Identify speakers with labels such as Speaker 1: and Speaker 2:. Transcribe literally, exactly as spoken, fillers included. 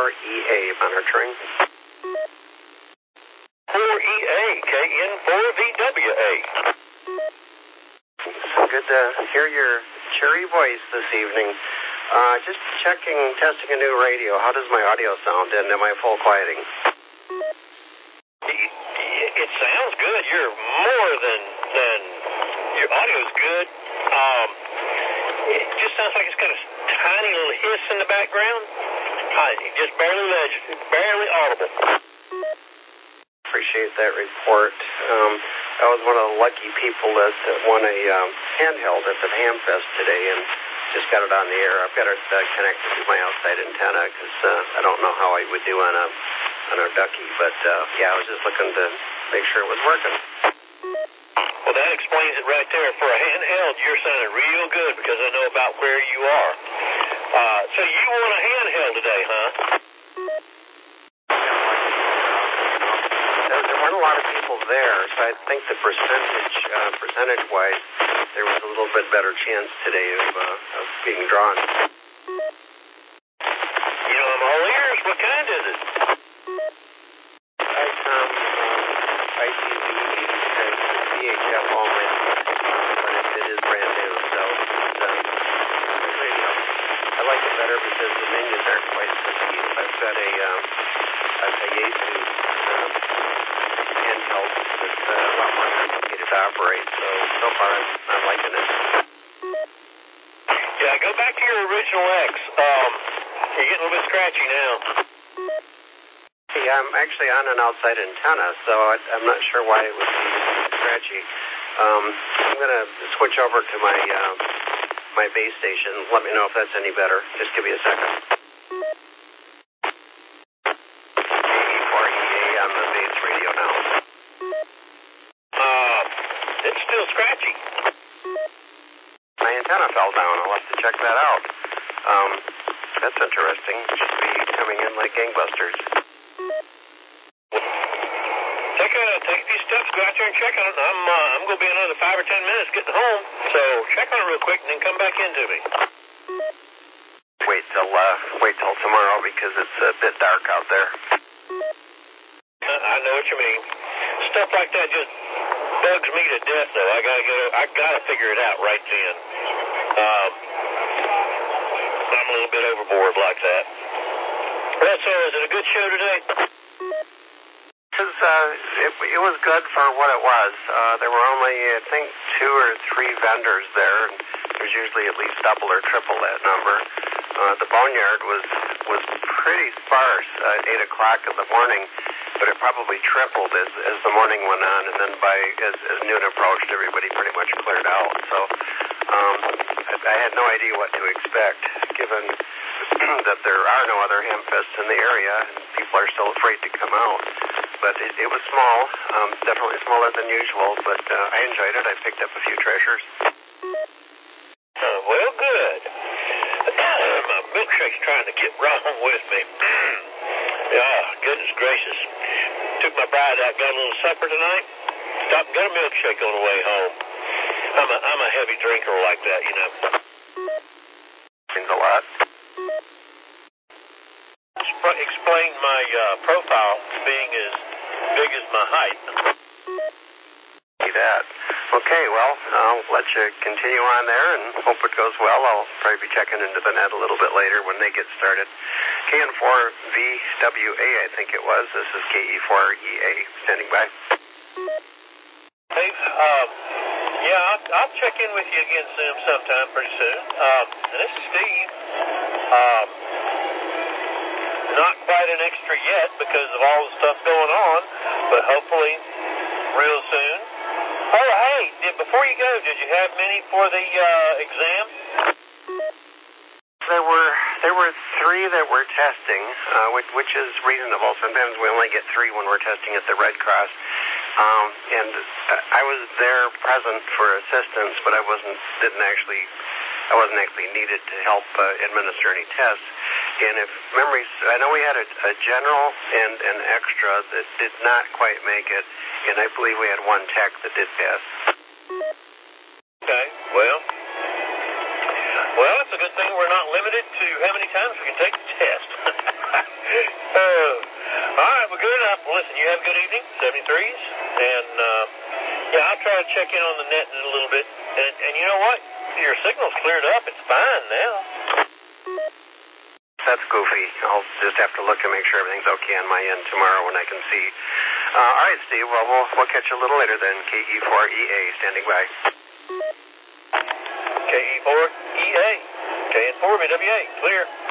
Speaker 1: four E A monitoring.
Speaker 2: four E A, K N four V W A.
Speaker 1: So good to hear your cheery voice this evening. Uh, just checking, testing a new radio. How does my audio sound, and am I full quieting?
Speaker 2: It, it sounds good. You're more than, than your audio's good. Um, it just sounds like it's got a tiny little hiss in the background. Uh, just barely legible, barely audible.
Speaker 1: Appreciate that report. Um, I was one of the lucky people that, that won a um, handheld at the Hamfest today, and just got it on the air. I've got it uh, connected to my outside antenna because uh, I don't know how I would do on a on a ducky, but uh, yeah, I was just looking to make sure it was working.
Speaker 2: Well, that explains it right there. For a handheld, you're sounding real good because I know about where you are. Uh, so you won a handheld today, huh?
Speaker 1: There, there weren't a lot of people there, so I think the percentage, uh, percentage-wise, there was a little bit better chance today of, uh, of being drawn.
Speaker 2: You know, I'm all ears. What kind is it?
Speaker 1: I um, I T V and V H F only, but it, it is brand new, so it's, uh, good radio. I like it better because the menus aren't quite so steep. I've got a, um, a, a Yaesu um, handheld that's uh, a lot more complicated to operate, so so far I'm, I'm liking it.
Speaker 2: Yeah, go back to your original X. Um, you're getting a little bit scratchy now.
Speaker 1: Yeah, I'm actually on an outside antenna, so I, I'm not sure why it would be scratchy. Um, I'm going to switch over to my uh, my base station. Let me know if that's any better. Just give me a second. K E four E A on the base radio now.
Speaker 2: Uh, it's still scratchy.
Speaker 1: My antenna fell down. I'll have to check that out. Um, that's interesting. It should be coming in like gangbusters.
Speaker 2: Take a take a few steps, go out there and check on it. I'm uh, I'm going to be another five or ten minutes getting home, so check on it real quick and then come back into me.
Speaker 1: Wait till uh, wait till tomorrow because it's a bit dark out there.
Speaker 2: Uh, I know what you mean. Stuff like that just bugs me to death, though. I gotta get a, I gotta figure it out right then. Um, I'm a little bit overboard like that. Well, so is it a good show today?
Speaker 1: It was, uh, it, it was good for what it was. Uh, there were only, I think, two or three vendors there, and there's usually at least double or triple that number. Uh, the boneyard was was pretty sparse at eight o'clock in the morning, but it probably tripled as, as the morning went on, and then by as, as noon approached, everybody pretty much cleared out. So um, I, I had no idea what to expect, given that there are no other Hamfests in the area, and people are still afraid to come out. But it, it was small, um, definitely smaller than usual, but uh, I enjoyed it. I picked up a few treasures.
Speaker 2: Uh, well, good. My milkshake's trying to get wrong with me. Oh, goodness gracious. Took my bride out, got a little supper tonight. Stopped and got a milkshake on the way home. I'm a, I'm a heavy drinker like that, you know.
Speaker 1: Means a lot.
Speaker 2: Explained my uh, profile being as big as my height.
Speaker 1: See that. Okay, well, I'll let you continue on there and hope it goes well. I'll probably be checking into the net a little bit later when they get started. K N four V W A, I think it was. This is K E four E A, standing by.
Speaker 2: Hey, um, yeah, I'll, I'll check in with you again soon, sometime pretty soon. Um, this is Steve. Um, not quite an extra yet because of all the stuff going on, but hopefully real soon. Oh, hey, did, before you go, did you have many for the uh, exam?
Speaker 1: There were there were three that we're testing, uh, which, which is reasonable. Sometimes we only get three when we're testing at the Red Cross. Um, and I was there present for assistance, but I wasn't didn't actually I wasn't actually needed to help uh, administer any tests. And if memories, I know we had a, a general and an extra that did not quite make it, and I believe we had one tech that did pass.
Speaker 2: Okay, well, well, it's a good thing we're not limited to how many times we can take the test. uh, all right, well, good enough. Well, listen, you have a good evening, seventy-threes. And, uh, yeah, I'll try to check in on the net in a little bit. And, and you know what? Your signal's cleared up. It's fine now.
Speaker 1: That's goofy. I'll just have to look and make sure everything's okay on my end tomorrow when I can see. Uh, all right, Steve. Well, we'll we'll catch you a little later then. K E four E A, standing by.
Speaker 2: K E four E A. K N four B W A. Clear.